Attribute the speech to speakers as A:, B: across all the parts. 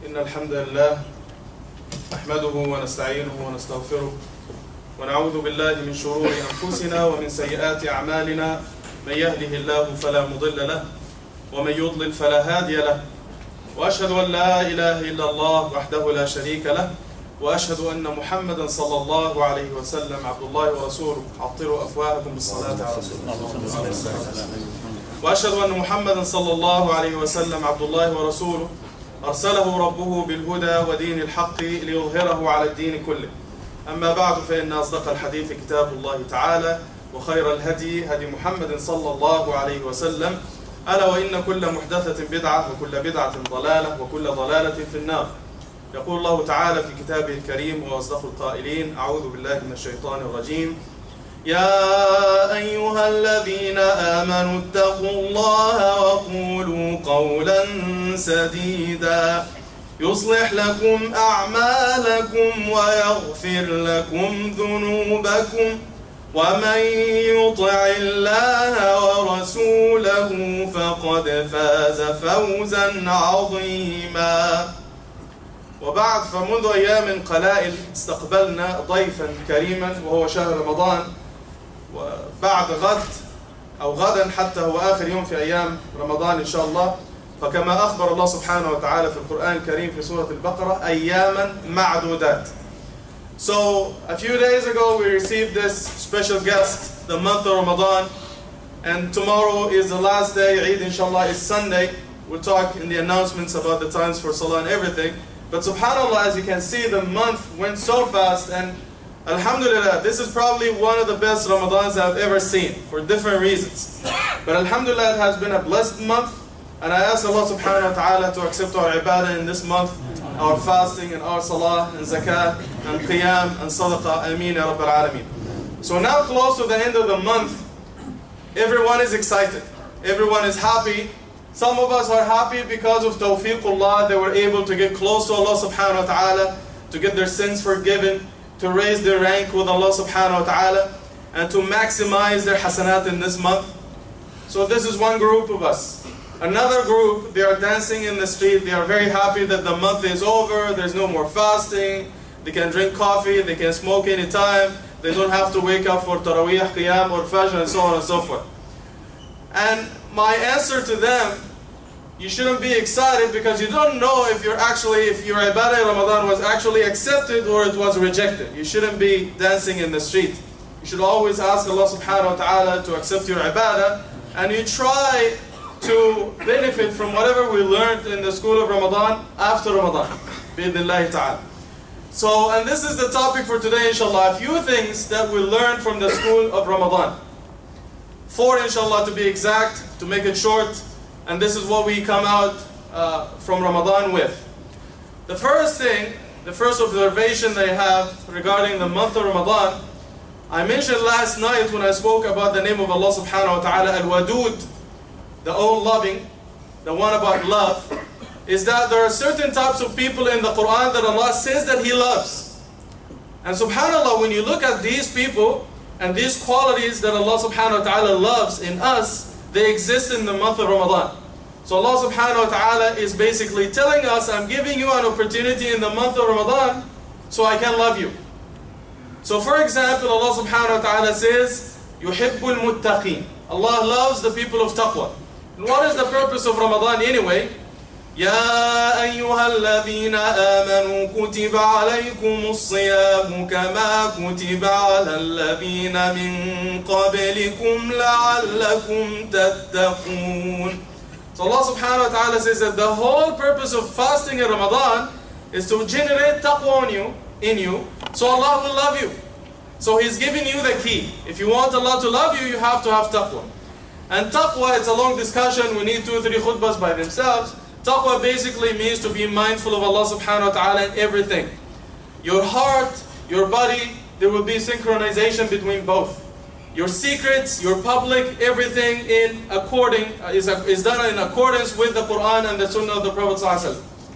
A: إن الحمد لله نحمده ونستعينه ونستغفره ونعوذ بالله من شرور أنفسنا ومن سيئات أعمالنا. من يهده الله فلا مضل له ومن يضلل فلا هادي له، وأشهد أن لا إله إلا الله وحده لا شريك له، وأشهد أن محمدا صلى الله عليه وسلم عبد الله ورسوله. عطروا أفواهكم بالصلاة على رسول الله. وأشهد أن محمدا صلى الله عليه وسلم عبد الله ورسوله، أرسله ربه بالهدى ودين الحق ليظهره على الدين كله. أما بعد، فإن أصدق الحديث كتاب الله تعالى، وخير الهدي هدي محمد صلى الله عليه وسلم، ألا وإن كل محدثة بدعة وكل بدعة ضلالة وكل ضلالة في النار. يقول الله تعالى في كتابه الكريم وأصدق القائلين: أعوذ بالله من الشيطان الرجيم. يا أيها الذين آمنوا اتقوا الله وقولوا قولا سديدا يصلح لكم أعمالكم ويغفر لكم ذنوبكم، ومن يطع الله ورسوله فقد فاز فوزا عظيما. وبعد، فمنذ أيام قلائل استقبلنا ضيفا كريما وهو شهر رمضان، وبعد غد أو غدا حتى هو آخر يوم في أيام رمضان إن شاء الله. فكما أخبر الله سبحانه وتعالى في القرآن الكريم في سورة البقرة: أياما معدودات. So a few days ago we received this special guest, the month of Ramadan, and tomorrow is the last day. Eid inshallah is Sunday. We'll talk in the announcements about the times for Salah and everything. But subhanAllah, as you can see, the month went so fast, and alhamdulillah, this is probably one of the best Ramadans I've ever seen for different reasons. But alhamdulillah, it has been a blessed month, and I ask Allah subhanahu wa ta'ala to accept our ibadah in this month, our fasting and our salah and zakah and qiyam and sadaqah. Ameen ya Rabbil Alameen. So now, close to the end of the month, everyone is excited. Everyone is happy. Some of us are happy because of tawfiqullah. They were able to get close to Allah subhanahu wa ta'ala, to get their sins forgiven, to raise their rank with Allah subhanahu wa ta'ala, and to maximize their hasanat in this month. So this is one group of us. Another group, they are dancing in the street. They are very happy that the month is over. There's no more fasting. They can drink coffee. They can smoke anytime. They don't have to wake up for Taraweeh, Qiyam, or Fajr, and so on and so forth. And my answer to them: you shouldn't be excited, because you don't know if your ibadah in Ramadan was actually accepted or it was rejected. You shouldn't be dancing in the street. You should always ask Allah subhanahu wa ta'ala to accept your ibadah, and you try to benefit from whatever we learned in the school of Ramadan after Ramadan, bi'idhnillahi ta'ala. So, and this is the topic for today inshallah, a few things that we learned from the school of Ramadan. 4 inshallah to be exact, to make it short, and this is what we come out from Ramadan with. The first thing, the first observation that I have regarding the month of Ramadan, I mentioned last night when I spoke about the name of Allah subhanahu wa ta'ala, Al-Wadud, the all-loving, the one about love, is that there are certain types of people in the Quran that Allah says that He loves. And subhanAllah, when you look at these people and these qualities that Allah subhanahu wa ta'ala loves in us, they exist in the month of Ramadan. So Allah subhanahu wa ta'ala is basically telling us, I'm giving you an opportunity in the month of Ramadan so I can love you. So for example, Allah subhanahu wa ta'ala says, يُحِبُّ الْمُتَّقِينَ. Allah loves the people of taqwa. And what is the purpose of Ramadan anyway? يَا أَيُّهَا الَّذِينَ آمَنُوا كُتِبَ عَلَيْكُمُ الصِّيَامُ كَمَا كُتِبَ عَلَى الَّذِينَ مِن قَبْلِكُمْ لَعَلَّكُمْ تَتَّقُونَ. So Allah subhanahu wa ta'ala says that the whole purpose of fasting in Ramadan is to generate taqwa in you, so Allah will love you. So He's giving you the key. If you want Allah to love you, you have to have taqwa. And taqwa, it's a long discussion. We need 2 or 3 khutbahs by themselves. Taqwa basically means to be mindful of Allah subhanahu wa ta'ala in everything. Your heart, your body, there will be synchronization between both. Your secrets, your public, everything is done in accordance with the Quran and the Sunnah of the Prophet ﷺ.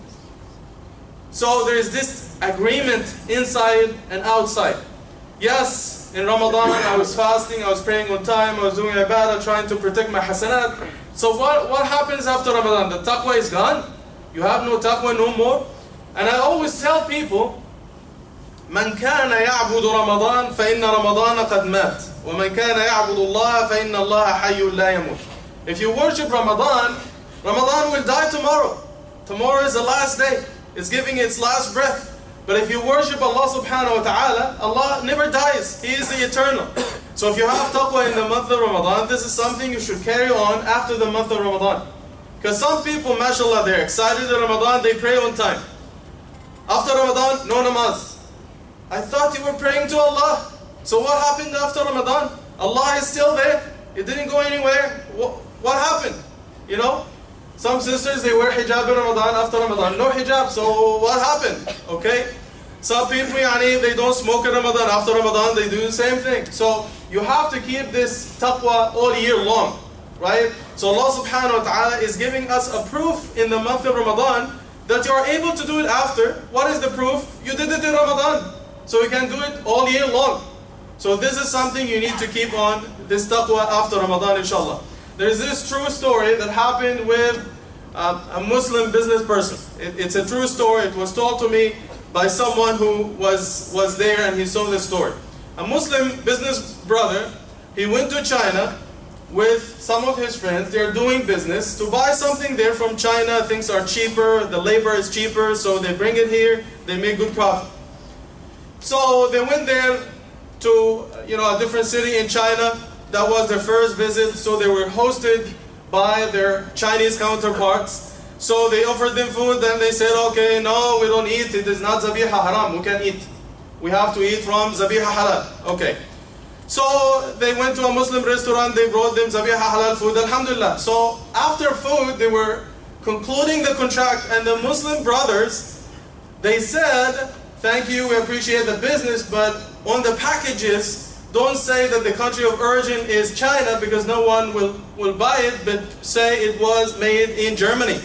A: So there is this agreement inside and outside. Yes, in Ramadan I was fasting, I was praying on time, I was doing ibadah, trying to protect my hasanat. So what happens after Ramadan? The taqwa is gone? You have no taqwa no more? And I always tell people, من كان يعبد رمضان فإن رمضان قد مات ومن كان يعبد الله فإن الله حي لا يموت. If you worship Ramadan, Ramadan will die tomorrow. Tomorrow is the last day. It's giving its last breath. But if you worship Allah subhanahu wa ta'ala, Allah never dies. He is the eternal. So if you have taqwa in the month of Ramadan, this is something you should carry on after the month of Ramadan. Because some people, mashallah, they're excited in Ramadan, they pray on time. After Ramadan, no namaz. I thought you were praying to Allah. So what happened after Ramadan? Allah is still there. It didn't go anywhere. What happened? You know? Some sisters, they wear hijab in Ramadan, after Ramadan, no hijab. So what happened? Okay? Some people, they don't smoke in Ramadan. After Ramadan, they do the same thing. So you have to keep this taqwa all year long. Right? So Allah subhanahu wa ta'ala is giving us a proof in the month of Ramadan that you are able to do it after. What is the proof? You did it in Ramadan. So you can do it all year long. So this is something you need to keep on, this taqwa after Ramadan, inshallah. There is this true story that happened with a Muslim business person. It's a true story. It was told to me by someone who was there and he saw this story. A Muslim business brother, he went to China with some of his friends. They're doing business to buy something there from China. Things are cheaper, the labor is cheaper, so they bring it here, they make good profit. So they went there to a different city in China. That was their first visit, so they were hosted by their Chinese counterparts. So they offered them food, then they said, okay, no, we don't eat, it is not zabiha haram, we can eat. We have to eat from zabiha halal. Okay. So they went to a Muslim restaurant, they brought them zabiha halal food, alhamdulillah. So after food, they were concluding the contract, and the Muslim brothers, they said, thank you, we appreciate the business, but on the packages, don't say that the country of origin is China because no one will buy it, but say it was made in Germany.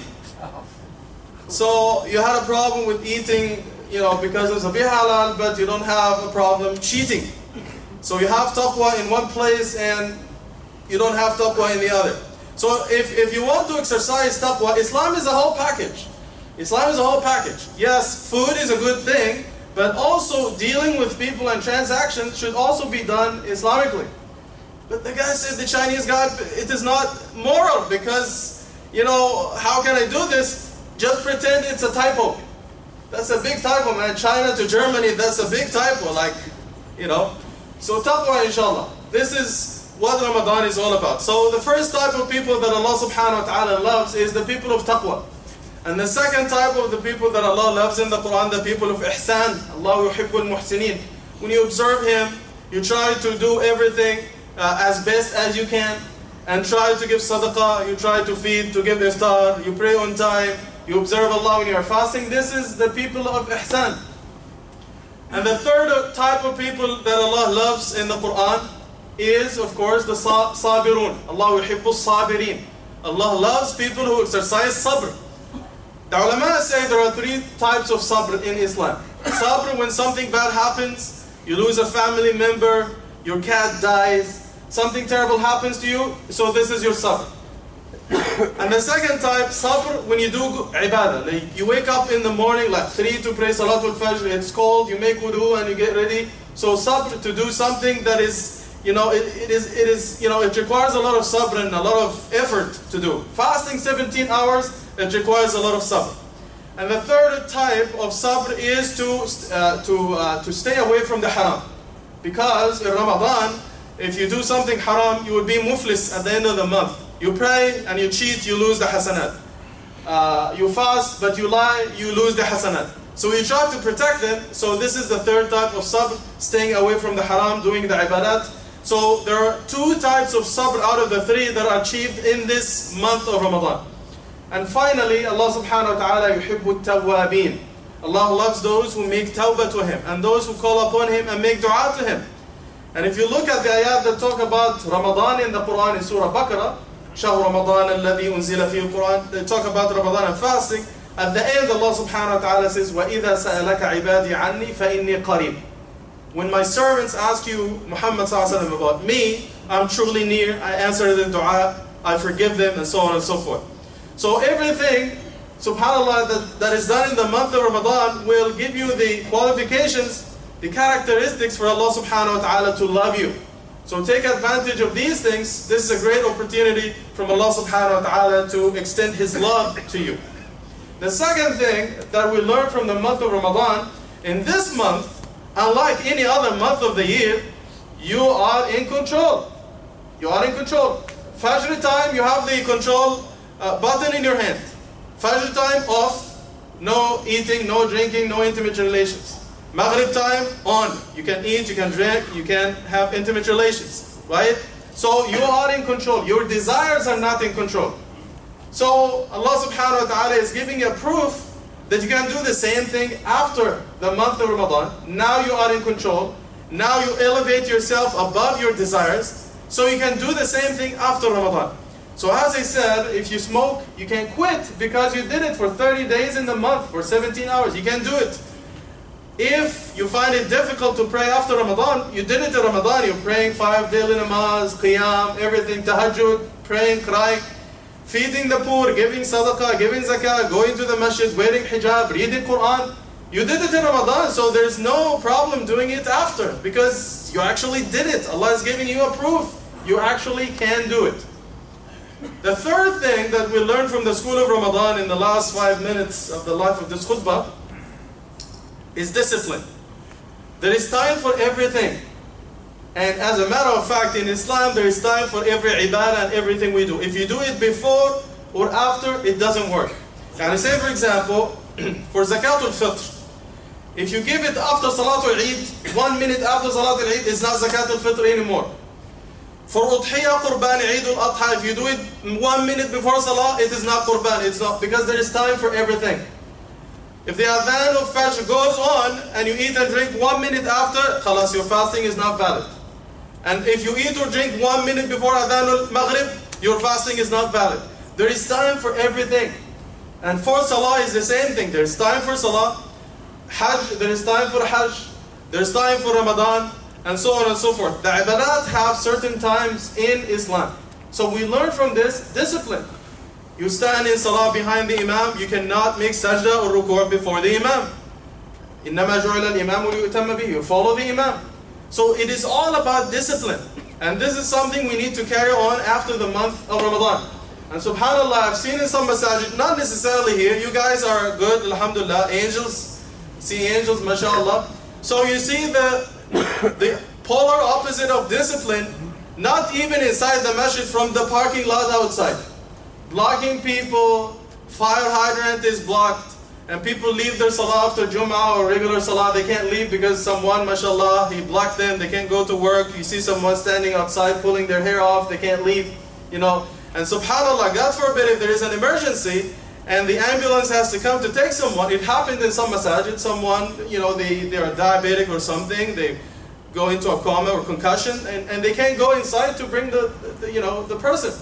A: So you had a problem with eating, because of zabiha halal, but you don't have a problem cheating. So you have taqwa in one place and you don't have taqwa in the other. So if you want to exercise taqwa, Islam is a whole package. Islam is a whole package. Yes, food is a good thing, but also dealing with people and transactions should also be done Islamically. But the guy said, the Chinese guy, it is not moral because, how can I do this? Just pretend it's a typo. That's a big typo, man. China to Germany, that's a big typo, So taqwa, inshallah. This is what Ramadan is all about. So the first type of people that Allah subhanahu wa ta'ala loves is the people of taqwa. And the second type of the people that Allah loves in the Quran, the people of ihsan. Allah yuhibbul muhsinin. When you observe Him, you try to do everything as best as you can, and try to give sadaqah, you try to feed, to give iftar, you pray on time, you observe Allah when you are fasting. This is the people of ihsan. And the third type of people that Allah loves in the Quran is, of course, the sabirun. Allah yuhibbul sabirin. Allah loves people who exercise sabr. The ulama say there are three types of sabr in Islam. Sabr when something bad happens, you lose a family member, your cat dies, something terrible happens to you, so this is your sabr. And the second type, sabr, when you do ibadah, like you wake up in the morning like 3 to pray Salatul Fajr, it's cold, you make wudu and you get ready. So sabr, to do something that is, it requires a lot of sabr and a lot of effort to do. Fasting 17 hours, it requires a lot of sabr. And the third type of sabr is to stay away from the haram. Because in Ramadan, if you do something haram, you will be muflis at the end of the month. You pray and you cheat, you lose the hasanat. You fast, but you lie, you lose the hasanat. So we try to protect them. So this is the third type of sabr, staying away from the haram, doing the ibadat. So there are two types of sabr out of the three that are achieved in this month of Ramadan. And finally, Allah subhanahu wa ta'ala yuhibbu tawwabin. Allah loves those who make tawbah to Him, and those who call upon Him and make dua to Him. And if you look at the ayat that talk about Ramadan in the Quran in Surah Baqarah, شهر رمضان الذي أنزل فيه القرآن, they talk about Ramadan and fasting. At the end, Allah subhanahu wa ta'ala says, وَإِذَا سَأَلَكَ عِبَادِي عَنِّي فَإِنِّي قَرِيبٌ. When my servants ask you, Muhammad sallallahu alaihi wasallam, about me, I'm truly near, I answer the dua, I forgive them, and so on and so forth. So everything subhanAllah, that is done in the month of Ramadan will give you the qualifications, the characteristics for Allah subhanahu wa ta'ala to love you. So take advantage of these things. This is a great opportunity from Allah subhanahu wa ta'ala to extend His love to you. The second thing that we learn from the month of Ramadan, in this month, unlike any other month of the year, you are in control. You are in control. Fajr time, you have the control button in your hand. Fajr time, off. No eating, no drinking, no intimate relations. Maghrib time, on. You can eat, you can drink, you can have intimate relations. Right? So you are in control. Your desires are not in control. So Allah subhanahu wa ta'ala is giving you a proof that you can do the same thing after the month of Ramadan. Now you are in control. Now you elevate yourself above your desires. So you can do the same thing after Ramadan. So as I said, if you smoke, you can quit because you did it for 30 days in the month, for 17 hours. You can do it. If you find it difficult to pray after Ramadan, you did it in Ramadan. You're praying 5 daily namaz, qiyam, everything, tahajjud, praying, crying, feeding the poor, giving sadaqah, giving zakah, going to the masjid, wearing hijab, reading Quran. You did it in Ramadan, so there's no problem doing it after because you actually did it. Allah is giving you a proof. You actually can do it. The third thing that we learned from the school of Ramadan in the last 5 minutes of the life of this khutbah is discipline. There is time for everything. And as a matter of fact, in Islam, there is time for every ibadah and everything we do. If you do it before or after, it doesn't work. Can I say, for example, for Zakatul Fitr, if you give it after Salatul Eid, 1 minute after Salatul Eid, it's not Zakatul Fitr anymore. For Udhiyah, Qurban, Eid al-Adha, if you do it 1 minute before Salah, it is not Qurban. It's not, because there is time for everything. If the adhan of Fajr goes on and you eat and drink 1 minute after, khalas, your fasting is not valid. And if you eat or drink 1 minute before adhan al-Maghrib, your fasting is not valid. There is time for everything. And for Salah is the same thing. There is time for Salah. Hajj, there is time for Hajj. There is time for Ramadan. And so on and so forth. The ibadat have certain times in Islam. So we learn from this discipline. You stand in salah behind the imam, you cannot make sajda or ruku' before the imam. إِنَّمَا جُعِلَ الْإِمَامُ لِيُؤْتَمَّ بِهِ. You follow the imam. So it is all about discipline. And this is something we need to carry on after the month of Ramadan. And subhanAllah, I've seen in some masajid, not necessarily here, you guys are good, alhamdulillah, angels, see angels, mashallah. So you see the polar opposite of discipline, not even inside the masjid, from the parking lot outside. Blocking people, fire hydrant is blocked, and people leave their salah after Jum'ah or regular salah. They can't leave because someone, mashallah, he blocked them. They can't go to work. You see someone standing outside pulling their hair off. They can't leave, you know. And subhanAllah, God forbid, if there is an emergency and the ambulance has to come to take someone, it happened in some masajid, someone, you know, they are diabetic or something, they go into a coma or concussion, and they can't go inside to bring the person.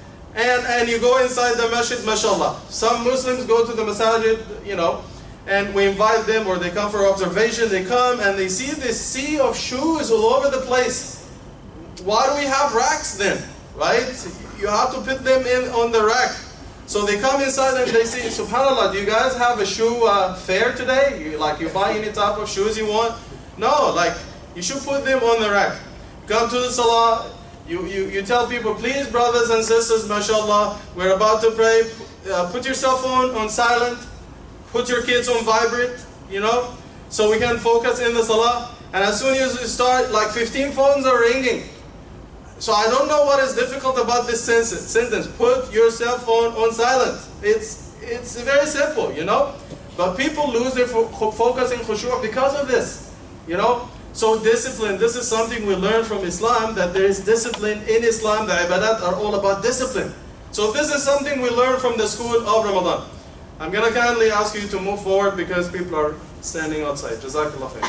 A: And you go inside the masjid, mashallah. Some Muslims go to the masajid, you know, and we invite them, or they come for observation. They come and they see this sea of shoes all over the place. Why do we have racks then, right? You have to put them in on the rack. So they come inside and they say, subhanAllah, do you guys have a shoe fair today? You buy any type of shoes you want? No, you should put them on the rack. Come to the salah. You tell people, please, brothers and sisters, mashallah, we're about to pray. Put your cell phone on silent. Put your kids on vibrate, you know, so we can focus in the salah. And as soon as you start, 15 phones are ringing. So I don't know what is difficult about this sentence. Put your cell phone on silent. It's very simple, you know. But people lose their focus in khushu' because of this, you know. So discipline, this is something we learn from Islam, that there is discipline in Islam. The ibadat are all about discipline. So this is something we learn from the school of Ramadan. I'm going to kindly ask you to move forward because people are standing outside. Jazakallah khair.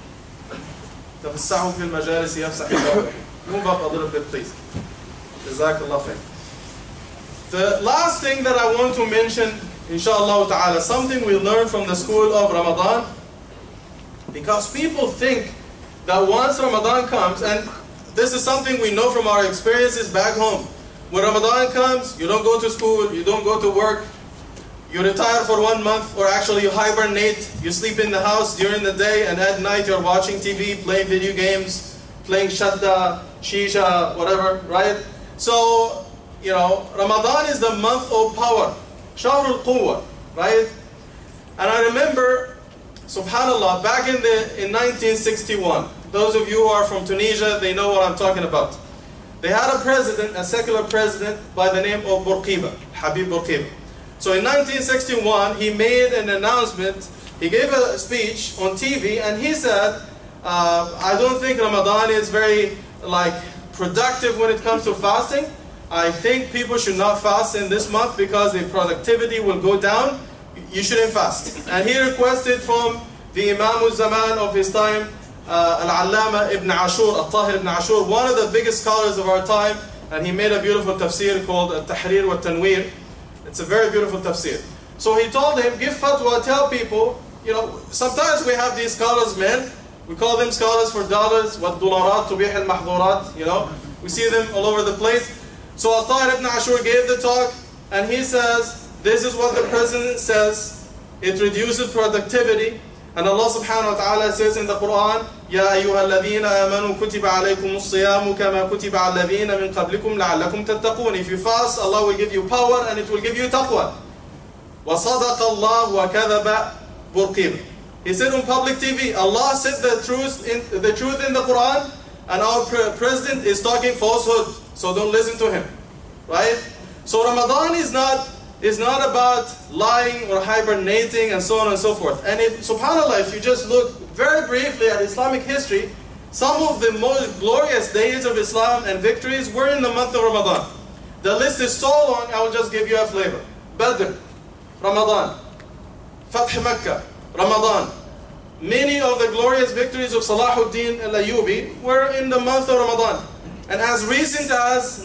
A: تفسحوا في المجالس يفسح الله. Move up a little bit, please. Jazakallah khair. The last thing that I want to mention, inshallah ta'ala, something we learn from the school of Ramadan, because people think that once Ramadan comes, and this is something we know from our experiences back home, when Ramadan comes, you don't go to school, you don't go to work, You retire for 1 month, or actually you hibernate. You sleep in the house during the day, and at night you're watching TV, playing video games, playing shadda, shisha, whatever, right? So, Ramadan is the month of power, shahr al-quwwah, right? And I remember, subhanallah, back in 1961, those of you who are from Tunisia, they know what I'm talking about. They had a president, a secular president, by the name of Bourguiba, Habib Bourguiba. So in 1961, he made an announcement, he gave a speech on TV, and he said, I don't think Ramadan is very productive when it comes to fasting. I think people should not fast in this month because the productivity will go down. You shouldn't fast. And he requested from the Imam al-Zaman of his time, Al-Allama Ibn Ashur, Al-Tahir Ibn Ashur, one of the biggest scholars of our time, and he made a beautiful tafsir called Al-Tahrir wa Tanwir. It's a very beautiful tafsir. So he told him, give fatwa, tell people, sometimes we have these scholars, men, we call them scholars for dollars, وَالدُّولَارَاتُ تُبِيحِ الْمَحْظُورَاتِ, we see them all over the place. So Al-Tahir Ibn Ashur gave the talk, and he says, this is what the president says, it reduces productivity, and Allah subhanahu wa ta'ala says in the Quran, يَا أَيُّهَا الَّذِينَ آمَنُوا كُتِبَ عَلَيْكُمُ الصِّيَامُ كَمَا كُتِبَ عَلَى الَّذِينَ مِنْ قَبْلِكُمْ لَعَلَّكُمْ تَتَّقُونَ. If you fast, Allah will give you power and it will give you taqwa. وَصَدَقَ اللَّهُ وَكَذَبَ بُرْقِيبٍ. He said on public TV, Allah said the truth in the Quran, and our president is talking falsehood, so don't listen to him. Right? So Ramadan is not about lying or hibernating and so on and so forth. And subhanAllah, if you just look very briefly at Islamic history, some of the most glorious days of Islam and victories were in the month of Ramadan. The list is so long, I will just give you a flavor. Badr, Ramadan. Fath Makkah, Ramadan. Many of the glorious victories of Salahuddin al-Ayyubi were in the month of Ramadan. And as recent as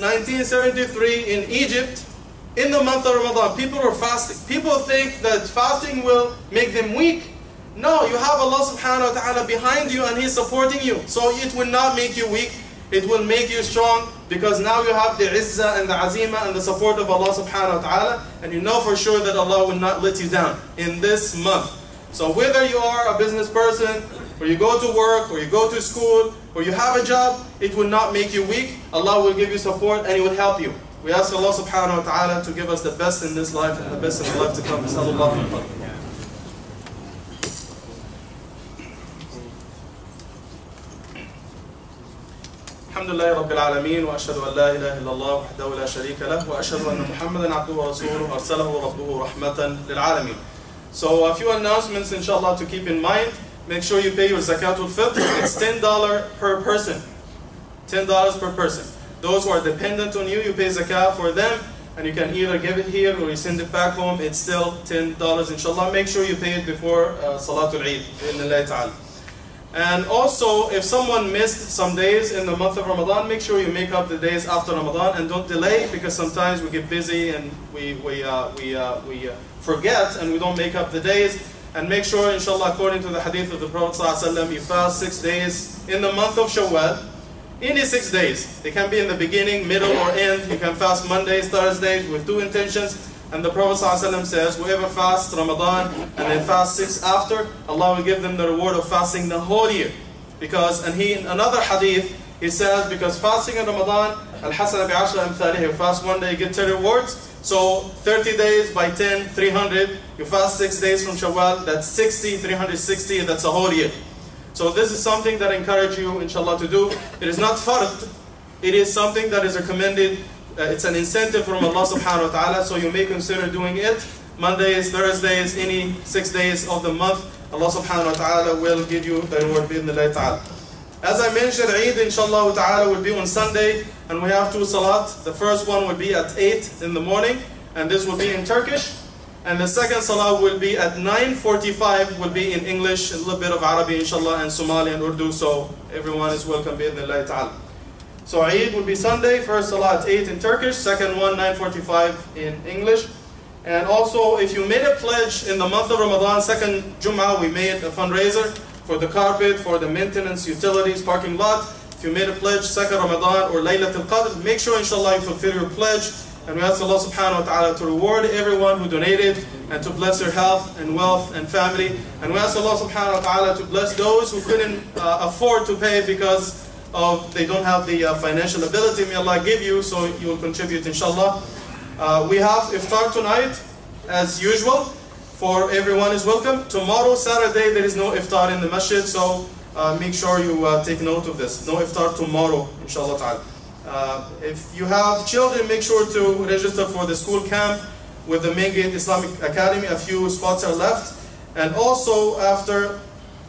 A: 1973 in Egypt, in the month of Ramadan, people were fasting. People think that fasting will make them weak. No, you have Allah subhanahu wa ta'ala behind you and He's supporting you. So it will not make you weak, it will make you strong, because now you have the izzah and the azima and the support of Allah subhanahu wa ta'ala, and you know for sure that Allah will not let you down in this month. So whether you are a business person, or you go to work, or you go to school, or you have a job, it will not make you weak. Allah will give you support and He will help you. We ask Allah subhanahu wa ta'ala to give us the best in this life and the best in the life to come. Alhamdulillah Rabbil Alameen, wa ashhadu an la ilaha illallah wahdahu la sharika lah, wa ashhadu anna Muhammadan abduhu wa rasuluhu arsalahu rabbuhu rahmatan lil alamin. So a few announcements inshallah to keep in mind. Make sure you pay your zakatul fitr. It's $10 per person. $10 per person. Those who are dependent on you, you pay zakah for them, and you can either give it here or you send it back home. It's still $10 inshallah. Make sure you pay it before Salatul Eid, bi'idhnillahi ta'ala. And also, if someone missed some days in the month of Ramadan, make sure you make up the days after Ramadan and don't delay, because sometimes we get busy and we forget and we don't make up the days. And make sure, inshallah, according to the hadith of the Prophet ﷺ, you fast 6 days in the month of Shawwal. Any 6 days. They can be in the beginning, middle, or end. You can fast Mondays, Thursdays with 2 intentions. And the Prophet ﷺ says, whoever fasts Ramadan and then fasts 6 after, Allah will give them the reward of fasting the whole year. Because, and in another hadith, he says, because fasting in Ramadan, al-hasana bi'ashra amthalihi, you fast one day, you get 10 rewards. So 30 days by 10, 300. You fast 6 days from Shawwal, that's 60, 360, that's a whole year. So this is something that I encourage you, inshallah, to do. It is not fard. It is something that is recommended. It's an incentive from Allah subhanahu wa ta'ala, so you may consider doing it. Mondays, Thursdays, any 6 days of the month, Allah subhanahu wa ta'ala will give you the reward bi'idhnillahi ta'ala. As I mentioned, Eid inshallah ta'ala will be on Sunday, and we have 2 salat. The first one will be at 8 in the morning, and this will be in Turkish. And the second salah will be at 9:45, will be in English, a little bit of Arabic inshallah, and Somali and Urdu, so everyone is welcome bi'idhnillahi ta'ala. So Eid will be Sunday, first salah at 8 in Turkish, second one 9:45 in English. And also, if you made a pledge in the month of Ramadan, second Jum'ah, we made a fundraiser for the carpet, for the maintenance, utilities, parking lot. If you made a pledge, second Ramadan or Laylatul Qadr, make sure inshallah you fulfill your pledge. And we ask Allah subhanahu wa ta'ala to reward everyone who donated. and to bless your health and wealth and family. And we ask Allah subhanahu wa ta'ala to bless those who couldn't afford to pay because they don't have the financial ability. May Allah give you so you will contribute, inshallah. We have iftar tonight as usual. For everyone is welcome. Tomorrow, Saturday, there is no iftar in the masjid, so make sure you take note of this. No iftar tomorrow, inshallah ta'ala. If you have children, make sure to register for the school camp with the Main Gate Islamic Academy. A few spots are left. And also, after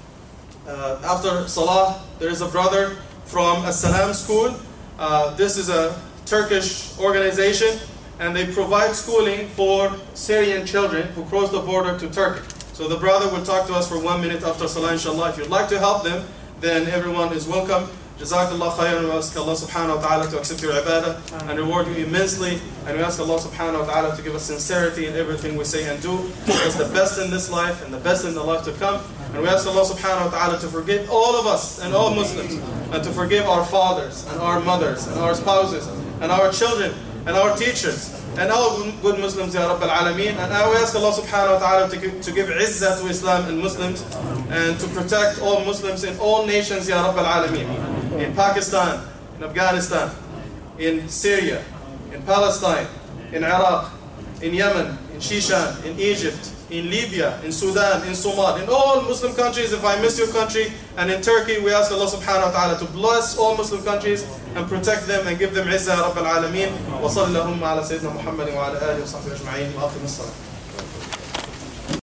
A: Salah, there is a brother from As-Salam School. This is a Turkish organization, and they provide schooling for Syrian children who cross the border to Turkey. So the brother will talk to us for 1 minute after Salah, inshallah. If you'd like to help them, then everyone is welcome. Jazakallah khairan. We ask Allah subhanahu wa ta'ala to accept your ibadah and reward you immensely. And we ask Allah subhanahu wa ta'ala to give us sincerity in everything we say and do. Give us the best in this life and the best in the life to come. And we ask Allah subhanahu wa ta'ala to forgive all of us and all Muslims, and to forgive our fathers and our mothers and our spouses and our children and our teachers and all good Muslims, Ya Rabb al-Alameen. And I ask Allah subhanahu wa ta'ala to give izzah to Islam and Muslims, and to protect all Muslims in all nations, Ya Rabb al-Alameen. In Pakistan, in Afghanistan, in Syria, in Palestine, in Iraq, in Yemen, in Shishan, in Egypt, in Libya, in Sudan, in Somalia, in all Muslim countries. If I miss your country, and in Turkey, we ask Allah subhanahu wa ta'ala to bless all Muslim countries and protect them and give them izzah, Ya Rabb al-Alameen. Wa sallallahu ala Sayyidina Muhammadin wa ala alihi wa sahbihi ajma'in. Wa aqim as-salat.